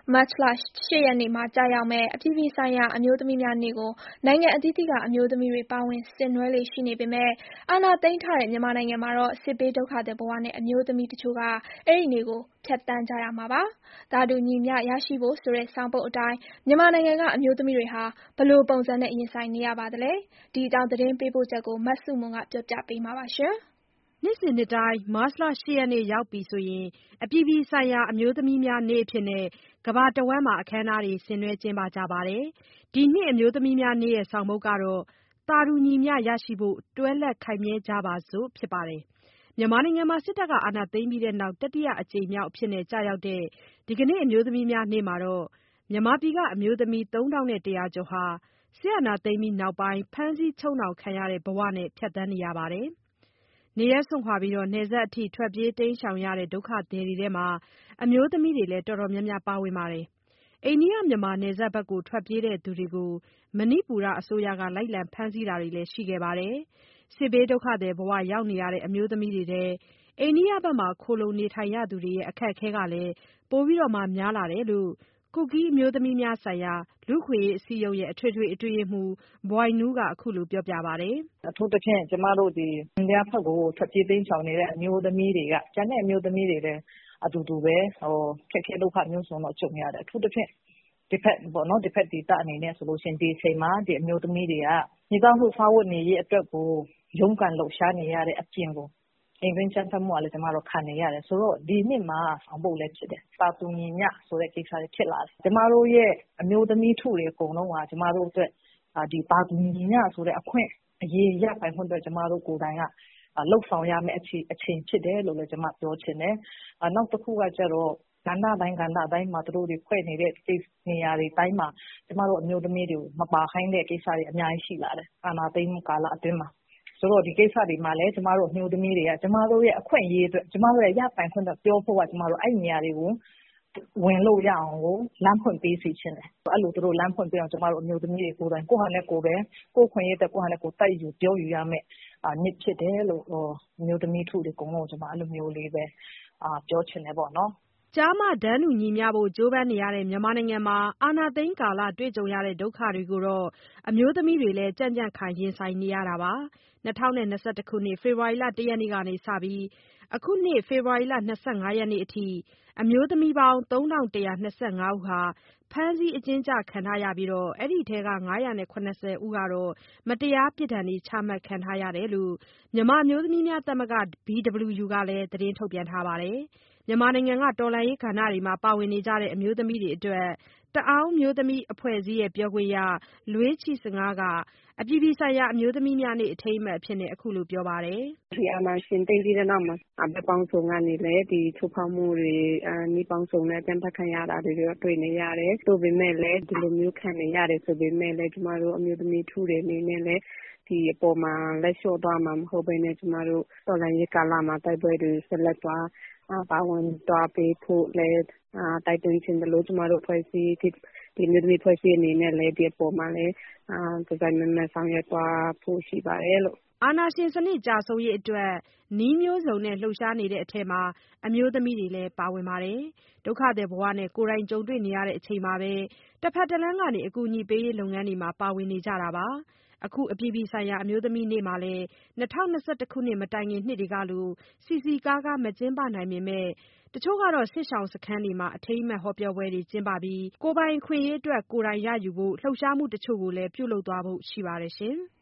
မတ်လ 8 ရက်နေ့မှာကျရောက်မယ့် အပြည်ပြည်ဆိုင်ရာအမျိုးသမီးများနေ့ကို နိုင်ငံအသီးသီးက အမျိုးသမီးတွေ ပါဝင်ဆင်နွှဲလေ့ရှိနေပေမဲ့ အာဏာသိမ်းထားတဲ့ မြန်မာနိုင်ငံမှာတော့ စစ်ဘေးဒုက္ခသည်ဘဝနဲ့ အမျိုးသမီးတချို့က အဲဒီနေ့ကို ဖြတ်သန်းကြရမှာပါ။ သာတူညီမျှရရှိဖို့ဆိုတဲ့ ဆောင်ပုဒ်အတိုင်း မြန်မာနိုင်ငံက အမျိုးသမီးတွေဟာ ဘယ်လိုပုံစံနဲ့ ရင်ဆိုင်နေရပါသလဲ။ ဒီအကြောင်း သတင်းပေးပို့ချက်ကို မဆုမွန်က ပြောပြပေးမှာပါ။နှစ်စဉ်နှစ်တိုင်း မတ်လ 8 ရက်နေ့ရောက်ပြီဆိုရင် အပြည်ပြည်ဆိုင်ရာအမျိုးသမီးများနေ့အဖြစ် ကမ္ဘာတဝန်းမှာ အခမ်းအနားတွေ ဆင်နွှဲကျင်းပကြပါတယ်။ ဒီနှစ် အမျိုးသမီးများနေ့ရဲ့ ဆောင်ပုဒ်ကတော့ သာတူညီမျှရရှိဖို့ တွဲလက်ခိုင်မြဲကြပါစို့ ဖြစ်ပါတယ်။ မြန်မာနိုင်ငံမှာ စစ်အာဏာသိမ်းပြီးနောက် တတိယအကြိမ်မြောက်အဖြစ်ကျရောက်တဲ့ ဒီကနေ့ အမျိုးသမီးများနေ့မှာတော့ မြန်မာပြည်က အမျိုးသမီး ၃,၁၀၀ ကျော်ဟာ စစ်အာဏာသိမ်းပြီးနောက်ပိုင်း ဖမ်းဆီးချုပ်နှောင်ခံရတဲ့ဘဝနဲ့ ဖြတ်သန်းနေရပါတယ်။ နေရပ်စွန့်ခွာ နယ်စပ်အထိ ထွက်ပြေးတိမ်းရှောင်ရတဲ့ ဒုက္ခသည်တွေထဲမှာ အမျိုးသမီးတွေလည်း တော်တော်များများ ပါဝင်ပါတယ်။ အိန္ဒိယ-မြန်မာနယ်စပ်ဘက် ထွက်ပြေးသူတွေကို မဏိပူရအစိုးရက လိုက်လံဖမ်းဆီးတာတွေလည်း ရှိခဲ့ပါတယ်။ စစ်ဘေးဒုက္ခသည်ဘဝရောက်နေရတဲ့ အမျိုးသမီးတွေထဲ အိန္ဒိယဘက်မှာ ခိုလှုံနေထိုင်ရသူတွေရဲ့ အခက်အခဲကလည်း ပိုများလာတယ်လို့ ကူကီးအမျိုးသမီးများဆိုင်ရာ လူ့အခွင့်အရေးအစည်းအရုံးရဲ့ အထွေထွေအတွင်းရေးမှူး ဘွိုင်နူးက အခုလိုပြောပါတယ်။ "အထူးသဖြင့် ကျမတို့အိန္ဒိယဘက်ကို ထွက်ပြေးတိမ်းရှောင်နေတဲ့ အမျိုးသမီးတွေက ကျန်တဲ့အမျိုးသမီးတွေလည်း အတူတူပဲခက်ခဲဒုက္ခမျိုးစုံတော့ ကြုံရတယ်။ အထူးသဖြင့် ဒီဘက်ဒေသအနေနဲ့ဆိုရင် ဒီအချိန်မှာ ဒီအမျိုးသမီးတွေက မိသားစုစားဝတ်နေရေးအတွက်ကို ရုန်းကန်လှုပ်ရှားနေရတဲ့အပြင်ကို အိမ်တွင်းအကြမ်းဖက်မှုကလည်း ကျမတို့ခံနေရတယ်ဆိုတော့ ဒီနှစ်မှာဆောင်ပုဒ်လည်းဖြစ်တယ်။ သာတူညီမျှဆိုတဲ့ကိစ္စတွေဖြစ်လာတယ်။ ကျမတို့ရဲ့အမျိုးသမီးထုတွေအကုန်လုံးက ကျမတို့အတွက်ဒီသာတူညီမျှဆိုတဲ့အခွင့်အရေးရပိုင်ခွင့်အတွက် ကျမတို့ကိုယ်တိုင်ကလုပ်ဆောင်ရမယ့်အချိန်ဖြစ်တယ်လို့လည်း ကျမပြောချင်တယ်။ နောက်တခုကကျတော့ ကဏ္ဍတိုင်းမှာသူတို့တွေဖွဲ့နေတဲ့နေရာတွေတိုင်းမှာ ကျမတို့အမျိုးသမီးတွေကိုမပါခိုင်းတဲ့ကိစ္စတွေအများကြီးရှိလာတယ်။ အာဏာသိမ်းမှုကာလအတွင်းမှာဆိုတော့ ဒီကိစ္စတွေမှာလည်း ကျမတို့အမျိုးသမီးတွေက ကျမတို့ရဲ့အခွင့်အရေးအတွက် ကျမတို့ရဲ့ရပိုင်ခွင့်အတွက်ပြောဖို့က ကျမတို့အဲ့နေရာတွေကိုဝင်လို့ရအောင်ကိုလမ်းဖွင့်ပေးစေချင်တယ်။ အဲ့လိုသူတို့လမ်းဖွင့်ပေးအောင် ကျမတို့အမျိုးသမီးတွေကိုယ်တိုင်ကိုယ့်ဟာနဲ့ကိုယ်ပဲကိုယ့်အခွင့်အရေးအတွက်ကိုယ့်ဟာနဲ့ကိုယ်တိုက်ယူပြောယူရမယ့်နေ့ဖြစ်တယ်လို့အမျိုးသမီးထုတွေအကုန်လုံးကို ကျမအဲ့လိုမျိုးလေးပဲပြောချင်တယ်ပေါ့နော်။ " ကျားမတန်းတူညီမျှဖို့ ကြိုးပမ်းနေရတဲ့ မြန်မာနိုင်ငံမှာ အာဏာသိမ်းကာလ တွေ့ကြုံရတဲ့ ဒုက္ခတွေကိုတော့ အမျိုးသမီးတွေလည်း ကြံ့ကြံ့ခိုင် ရင်ဆိုင်နေရတာပါ။ ၂၀၂၁ ခုနှစ် ဖေဖော်ဝါရီလ ၁ ရက်နေ့ကစပြီး အခုနှစ် ဖေဖော်ဝါရီလ ၂၅ ရက်နေ့အထိ အမျိုးသမီးပေါင်း ၃,၁၂၅ ဦးဟာ ဖမ်းဆီးအကျဉ်းချခံထားရပြီး အဲဒီထဲက ၅၇၀ ဦးကတော့ မတရားပြစ်ဒဏ်တွေ ချမှတ်ခံထားရတယ်လို့ မြန်မာအမျိုးသမီးများသမဂ္ဂ BWU ကလည်း သတင်းထုတ်ပြန်ထားပါတယ်။ မြန်မာနိုင်ငံက တော်လှန်ရေးကဏ္ဍတွေမှာ ပါဝင်နေကြတဲ့ အမျိုးသမီးတွေအတွက် တအာင်းအမျိုးသမီးအဖွဲ့အစည်း ပြောခွင့်ရ လွေးချီ့ဆငါးက အပြည်ပြည်ဆိုင်ရာ အမျိုးသမီးများနေ့ အထိမ်းအမှတ်အဖြစ် အခုလိုပြောပါတယ်။ "ဒီအာဏာရှင်သိမ်းပြီးတဲ့နောက်မှာ ဘက်ပေါင်းစုံကနေလည်းဒီချိုးဖောက်မှုတွေနည်းပေါင်းစုံနဲ့အကြမ်းဖက်ခံရတာတွေတွေ့နေရတယ်။ သို့ပေမဲ့လည်းဒီလိုမျိုးခံနေရတယ်ဆိုပေမဲ့လည်း ကျမတို့အမျိုးသမီးထုတွေအနေနဲ့လည်းဒီအပေါ်မှာလက်လျှော့သွားမှာမဟုတ်ဘဲနဲ့ကျမတို့တော်လှန်ရေးကာလမှာတိုက်ပွဲတွေဆက်လက်ပါဝင်သွားပေးဖို့လည်းတိုက်တွန်းချင်တယ်လို့ကျမတို့အဖွဲ့အစည်းဒီအမျိုးသမီးအဖွဲ့အစည်းအနေနဲ့လည်းဒီအပေါ်မှာလည်းတစိုက်မတ်မတ်ဆောင်ရွက်သွားဖို့ရှိပါတယ်လို့ " အာဏာရှင်စနစ်ကျဆုံးရေးအတွက် နည်းမျိုးစုံနဲ့လှုပ်ရှားနေတဲ့အထဲမှာ အမျိုးသမီးတွေလည်းပါဝင်ပါတယ်။ ဒုက္ခသည်ဘဝနဲ့ ကိုယ်တိုင်ကြုံတွေ့နေရချိန်မှာပဲ တဘက်တလမ်းကနေ အကူအညီပေးရေးလုပ်ငန်းတွေမှာ ပါဝင်နေကြတာပါ။ အခု အပြည်ပြည်ဆိုင်ရာ အမျိုးသမီးနေ့မှာလည်း ၂၀၂၁ ခုနှစ်မတိုင်ခင်နှစ်တွေကလို စည်စည်ကားကား မကျင်းပနိုင်ပေမဲ့ တချို့ကတော့ စစ်ရှောင်စခန်းတွေမှာ အထိမ်းအမှတ်ဟောပြောပွဲတွေကျင်းပပြီး ကိုယ်ပိုင်အခွင့်အရေးအတွက် ကိုယ်တိုင်ရယူဖို့ လှုပ်ရှားမှုတချို့ကိုလည်း ပြုလုပ်သွားဖို့ရှိပါတယ်။